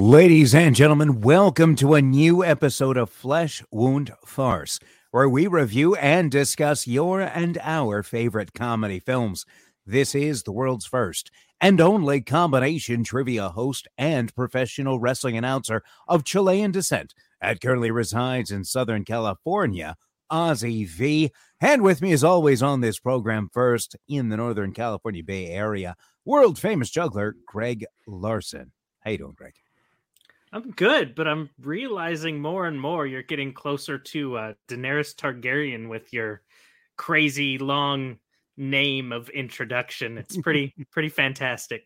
Ladies and gentlemen, welcome to a new episode of Flesh Wound Farce, where we review and discuss your and our favorite comedy films. This is the world's first and only combination trivia host and professional wrestling announcer of Chilean descent that currently resides in Southern California, Ozzy V. And with me, as always, on this program, first in the Northern California Bay Area, world-famous juggler Greg Larson. How you doing, Greg? I'm good, but I'm realizing more and more you're getting closer to Daenerys Targaryen with your crazy long name of introduction. It's pretty fantastic.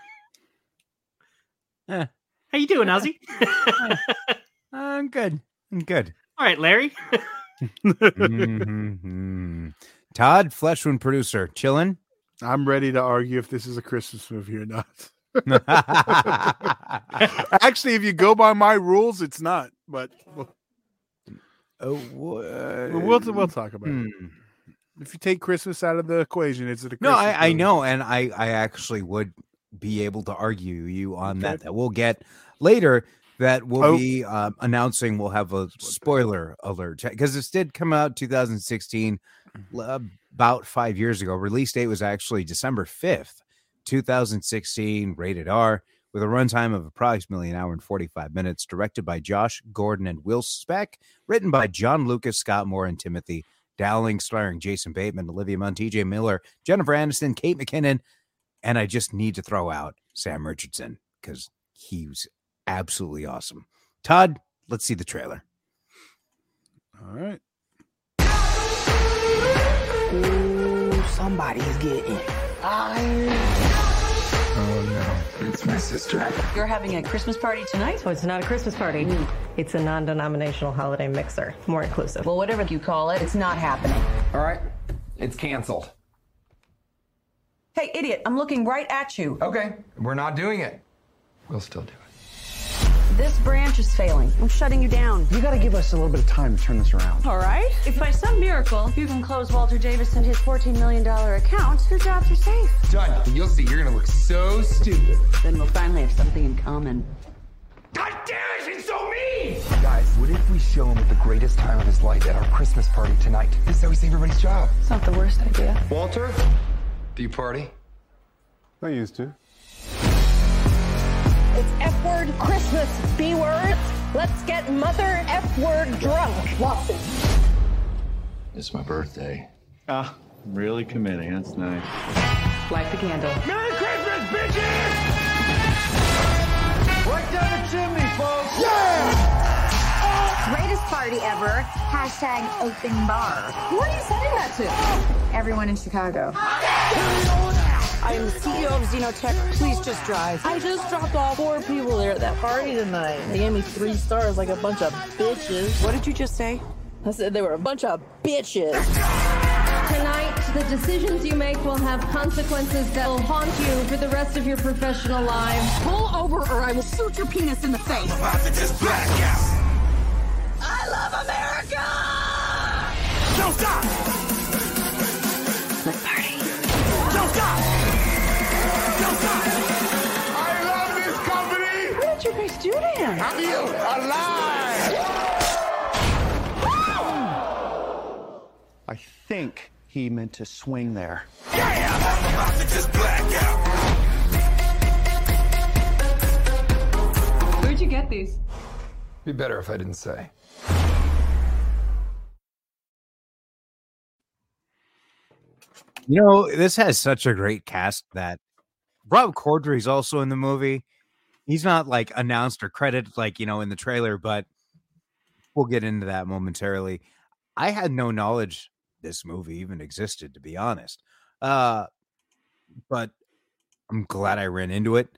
How you doing, Ozzy? I'm good. All right, Larry. Todd, Flesh Wound producer, chillin'? I'm ready to argue if this is a Christmas movie or not. Actually, if you go by my rules, it's not. But we'll talk about it. If you take Christmas out of the equation, is it a Christmas No, I movie? know, and I actually would be able to argue you on that we'll get later. That we'll be announcing. We'll have a spoiler alert because this did come out 2016, about 5 years ago. Release date was actually December 5th. 2016, rated R, with a runtime of approximately an hour and 45 minutes, directed by Josh Gordon and Will Speck, written by John Lucas, Scott Moore, and Timothy Dowling, starring Jason Bateman, Olivia Munn, TJ Miller, Jennifer Aniston, Kate McKinnon, and I just need to throw out Sam Richardson because he was absolutely awesome. Todd, let's see the trailer. All right. Ooh, somebody's getting Oh no, it's my sister. You're having a Christmas party tonight? So it's not a Christmas party. It's a non-denominational holiday mixer. More inclusive. Well, whatever you call it, it's not happening. All right, it's canceled. Hey, idiot, I'm looking right at you. Okay, we're not doing it. We'll still do it. This branch is failing. I'm shutting you down. You gotta give us a little bit of time to turn this around. All right. If by some miracle you can close Walter Davis and his $14 million account, your jobs are safe. Done. You'll see, you're gonna look so stupid. Then we'll finally have something in common. God damn it, it's so mean! Guys, what if we show him the greatest time of his life at our Christmas party tonight? This is how we save everybody's job. It's not the worst idea. Walter, do you party? I used to. It's F-word Christmas, B-word. Let's get mother F-word drunk. Watson. It's my birthday. Ah, really committing. That's nice. Light the candle. Merry Christmas, bitches! Right down the chimney, folks! Greatest party ever. Hashtag open bar. Who are you sending that to? Everyone in Chicago. I am the CEO of Xenotech. Please just drive. I just dropped off 4 people there at that party tonight. They gave me 3 stars like a bunch of bitches. What did you just say? I said they were a bunch of bitches. Tonight, the decisions you make will have consequences that will haunt you for the rest of your professional lives. Pull over or I will shoot your penis in the face. I'm about to just black out. I love America! Don't stop! Let's party. Don't stop! Don't stop! I love this company! What did you guys do to him? I feel alive! I think he meant to swing there. Yeah! I'm about to just black out. Where'd you get these? Be better if I didn't say. You know, this has such a great cast that Rob Corddry's also in the movie. He's not like announced or credited like, in the trailer, but we'll get into that momentarily. I had no knowledge this movie even existed, to be honest. But I'm glad I ran into it.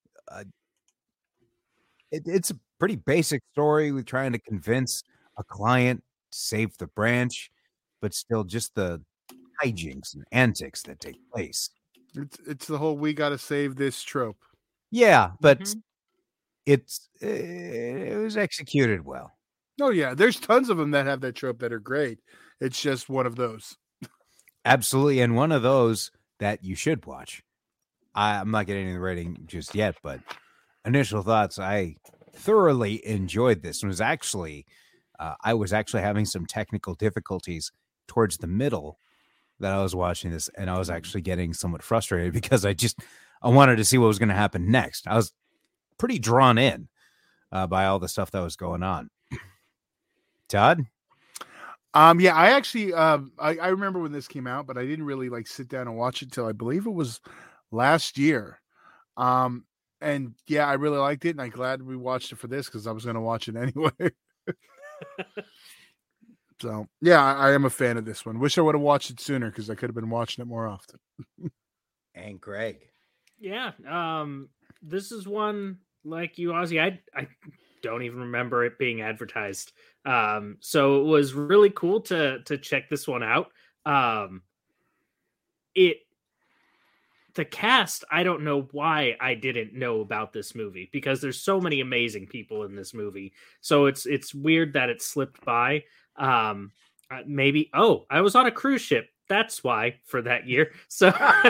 It's a pretty basic story with trying to convince a client to save the branch, but still just the hijinks and antics that take place. It's the whole "we gotta save this" trope. Yeah, but it was executed well. Oh yeah, there's tons of them that have that trope that are great. It's just one of those. Absolutely, and one of those that you should watch. I'm not getting the rating just yet, but initial thoughts, I thoroughly enjoyed this. It was actually, I was actually having some technical difficulties towards the middle that I was watching this, and I was actually getting somewhat frustrated because I wanted to see what was going to happen next. I was pretty drawn in by all the stuff that was going on. Todd? Yeah, I actually, I remember when this came out, but I didn't really like sit down and watch it till I believe it was last year. And yeah, I really liked it, and I'm glad we watched it for this because I was going to watch it anyway. So yeah, I am a fan of this one. Wish I would have watched it sooner because I could have been watching it more often. And Greg. Yeah, this is one like you, Ozzy. I don't even remember it being advertised. So it was really cool to check this one out. The cast, I don't know why I didn't know about this movie because there's so many amazing people in this movie. So it's weird that it slipped by. Maybe, I was on a cruise ship. That's why for that year. So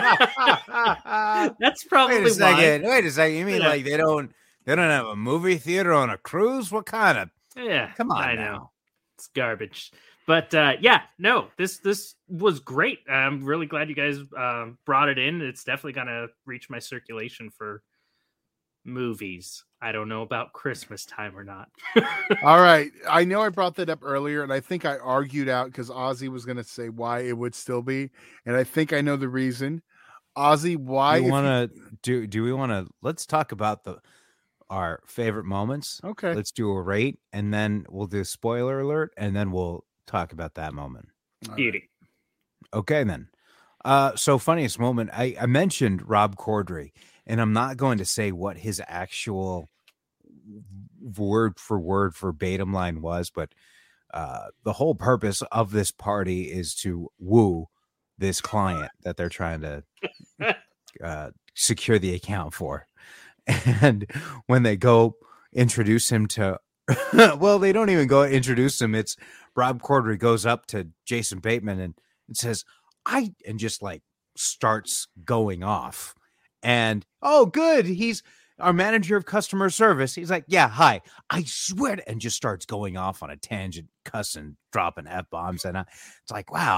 that's probably Wait a second. why. Wait a second. You mean like they don't have a movie theater on a cruise? What kind of? Yeah, Come on, I now. know it's garbage. But yeah, no, this was great. I'm really glad you guys brought it in. It's definitely gonna reach my circulation for movies. I don't know about Christmas time or not. All right. I know I brought that up earlier, and I think I argued out because Ozzy was going to say why it would still be, and I think I know the reason. Ozzy, why? Do we want to? Let's talk about our favorite moments. Okay. Let's do a rate, and then we'll do spoiler alert, and then we'll talk about that moment. Beauty. Okay, then. So funniest moment. I mentioned Rob Corddry, and I'm not going to say what his actual word for word verbatim line was, but the whole purpose of this party is to woo this client that they're trying to secure the account for. And when they go introduce him to, well, they don't even go introduce him. It's Rob Corddry goes up to Jason Bateman and says, and just like starts going off. And, oh, good. He's our manager of customer service. He's like, yeah, hi. I swear to, and just starts going off on a tangent, cussing, dropping F-bombs. And it's like, wow,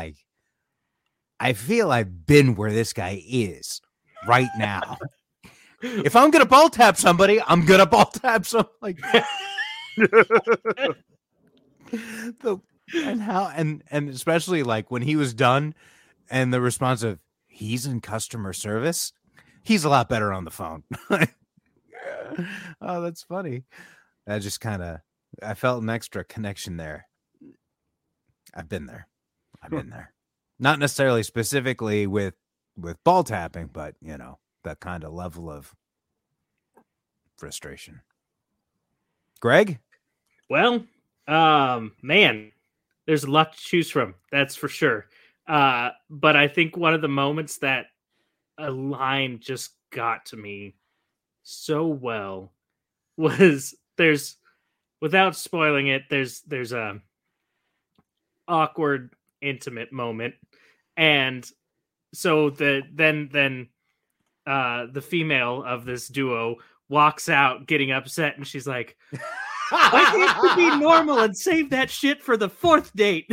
I feel I've been where this guy is right now. If I'm going to ball tap somebody, I'm going to ball tap somebody. And especially like when he was done and the response of, he's in customer service. He's a lot better on the phone. Oh, that's funny. That just I felt an extra connection there. I've been there. Not necessarily specifically with ball tapping, but that kind of level of frustration. Greg? Well, man, there's a lot to choose from. That's for sure. But I think one of the moments that a line just got to me so well was without spoiling it, there's a awkward, intimate moment. And so the female of this duo walks out getting upset and she's like, I need to be normal and save that shit for the fourth date.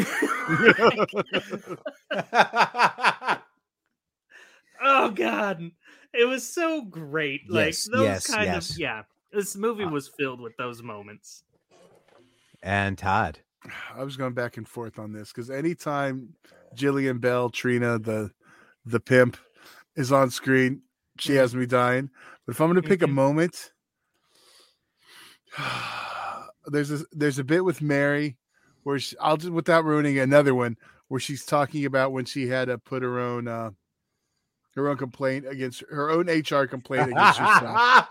Oh God. It was so great. Yes, this movie was filled with those moments. And Todd. I was going back and forth on this because anytime Jillian Bell, Trina, the pimp, is on screen, she has me dying. But if I'm going to pick a moment, there's a bit with Mary where I'll just, without ruining another one, where she's talking about when she had to put her own complaint against her own HR complaint against herself.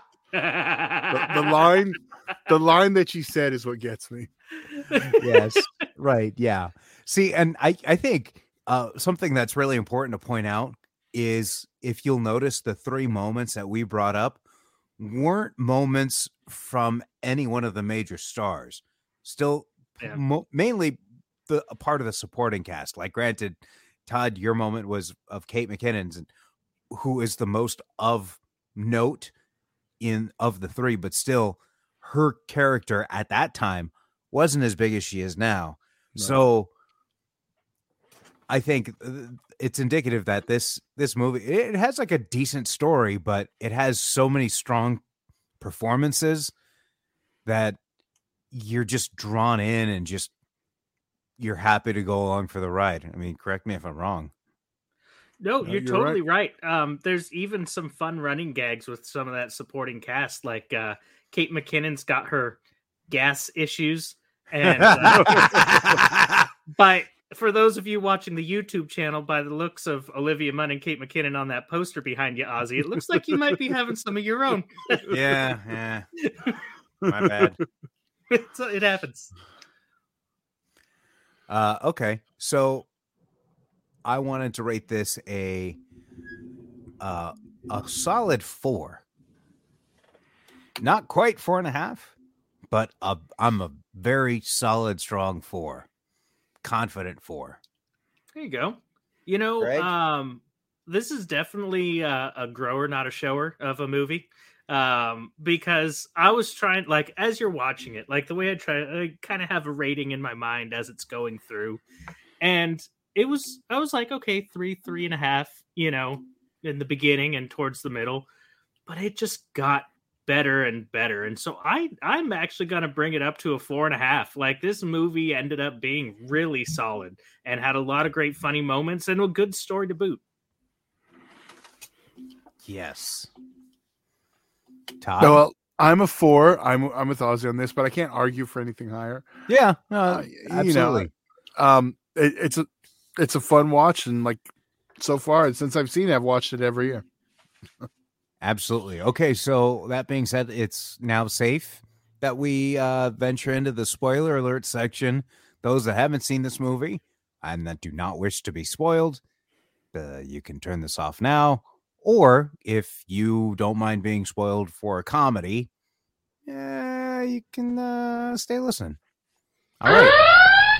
The line that she said is what gets me. Yes, right. Yeah. See, and I think something that's really important to point out is if you'll notice the three moments that we brought up weren't moments from any one of the major stars. Still, mainly a part of the supporting cast. Like, granted, Todd, your moment was of Kate McKinnon, who is the most of note of the three, but still her character at that time wasn't as big as she is now. Right. So I think it's indicative that this movie, it has like a decent story, but it has so many strong performances that you're just drawn in and just you're happy to go along for the ride. I mean, correct me if I'm wrong. No, you're totally right. There's even some fun running gags with some of that supporting cast, like Kate McKinnon's got her gas issues, and for those of you watching the YouTube channel, by the looks of Olivia Munn and Kate McKinnon on that poster behind you, Ozzy, it looks like you might be having some of your own. Yeah. My bad. It happens. Okay, so I wanted to rate this a solid 4. Not quite 4.5, but I'm a very solid, strong 4. Confident 4. There you go. You know, Greg? This is definitely a grower, not a shower of a movie. Because I was trying, like, as you're watching it, like the way I kind of have a rating in my mind as it's going through, and I was like, okay, 3.5, you know, in the beginning and towards the middle, but it just got better and better. And so I'm actually going to bring it up to a 4.5. Like, this movie ended up being really solid and had a lot of great funny moments and a good story to boot. Yes. Todd? No, well, I'm a 4. I'm with Ozzy on this, but I can't argue for anything higher. Yeah, absolutely. It's a fun watch, and like so far since I've seen it, I've watched it every year. Absolutely. Okay, so that being said, it's now safe that we venture into the spoiler alert section. Those that haven't seen this movie and that do not wish to be spoiled, you can turn this off now. Or if you don't mind being spoiled for a comedy, you can stay listening. All right.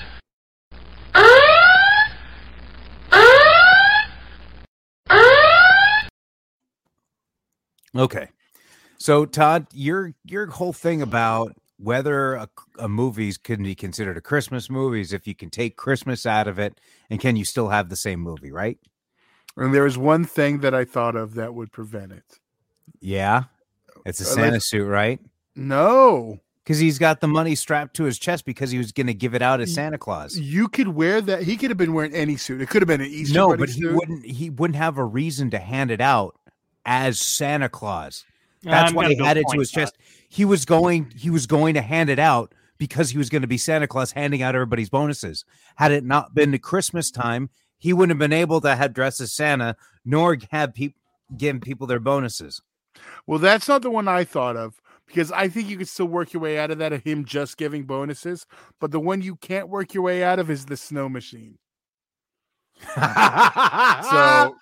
Okay. So, Todd, your whole thing about whether a movie can be considered a Christmas movie is if you can take Christmas out of it, and can you still have the same movie, right? And there was one thing that I thought of that would prevent it. Yeah. It's a Santa suit, right? No. Because he's got the money strapped to his chest because he was going to give it out as Santa Claus. You could wear that. He could have been wearing any suit. It could have been an Easter Bunny but suit. He wouldn't have a reason to hand it out as Santa Claus. That's why he had it to his chest. He was going to hand it out because he was going to be Santa Claus handing out everybody's bonuses. Had it not been the Christmas time, he wouldn't have been able to have dressed as Santa, nor have give people their bonuses. Well, that's not the one I thought of, because I think you could still work your way out of that, of him just giving bonuses. But the one you can't work your way out of is the snow machine. So,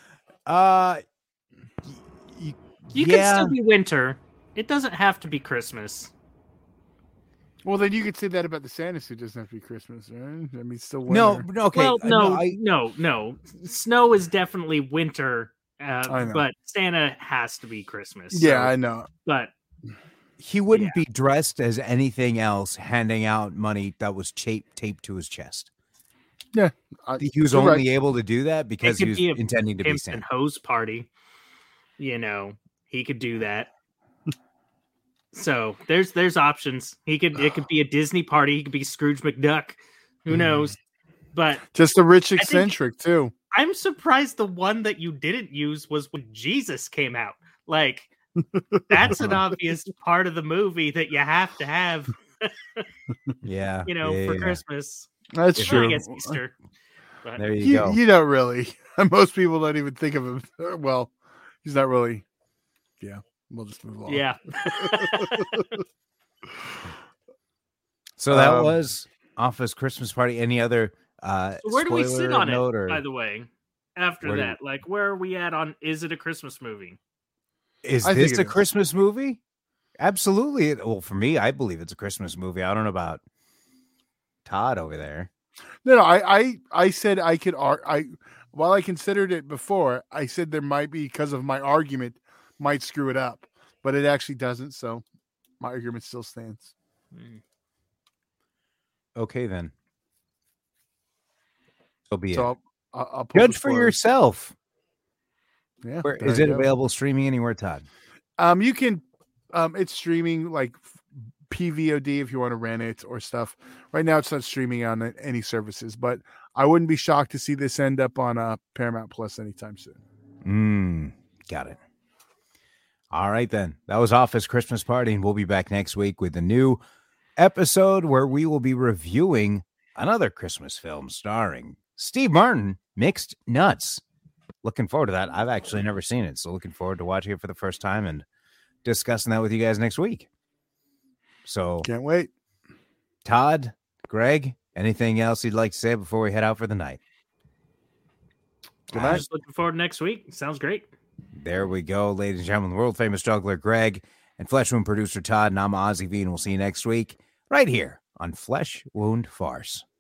you could still be winter. It doesn't have to be Christmas. Well, then you could say that about the Santa suit. It doesn't have to be Christmas, right? I mean, it's still winter. No, okay. Well, no. Snow is definitely winter, but Santa has to be Christmas. Yeah, I know. But he wouldn't be dressed as anything else, handing out money that was taped to his chest. Yeah, he was only able to do that because he was intending to be Santa. And hose party, you know, he could do that. So there's options. It could be a Disney party. He could be Scrooge McDuck. Who knows? But just a rich eccentric too. I'm surprised the one that you didn't use was when Jesus came out. Like, that's an obvious part of the movie that you have to have. Yeah, for Christmas. That's true. I guess Easter. But there you go. You don't really. Most people don't even think of him. Well, he's not really. Yeah. We'll just move on. Yeah. So that was Office Christmas Party. Any other where do we sit on it, by the way, after Where that? Like, where are we at on, is it a Christmas movie? Is this a Christmas movie? Absolutely. Well, for me, I believe it's a Christmas movie. I don't know about Todd over there. No, I said I could. While I considered it before, I said there might be, because of my argument, might screw it up. but it actually doesn't. So my argument still stands. Okay, then. So be So it. I'll pull Judge the for spoilers. yourself. Yeah. Where there is you it go. available streaming anywhere, Todd? You can, it's streaming like PVOD if you want to rent it or stuff. Right now, it's not streaming on any services, but I wouldn't be shocked to see this end up on Paramount Plus anytime soon. Got it. All right, then. That was Office Christmas Party, and we'll be back next week with a new episode where we will be reviewing another Christmas film starring Steve Martin, Mixed Nuts. Looking forward to that. I've actually never seen it, so looking forward to watching it for the first time and discussing that with you guys next week. So can't wait. Todd, Greg, anything else you'd like to say before we head out for the night? Good I'm night. just looking forward to next week. Sounds great. There we go, ladies and gentlemen. The world famous juggler Greg and Flesh Wound producer Todd, and I'm Ozzy V, and we'll see you next week right here on Flesh Wound Farce.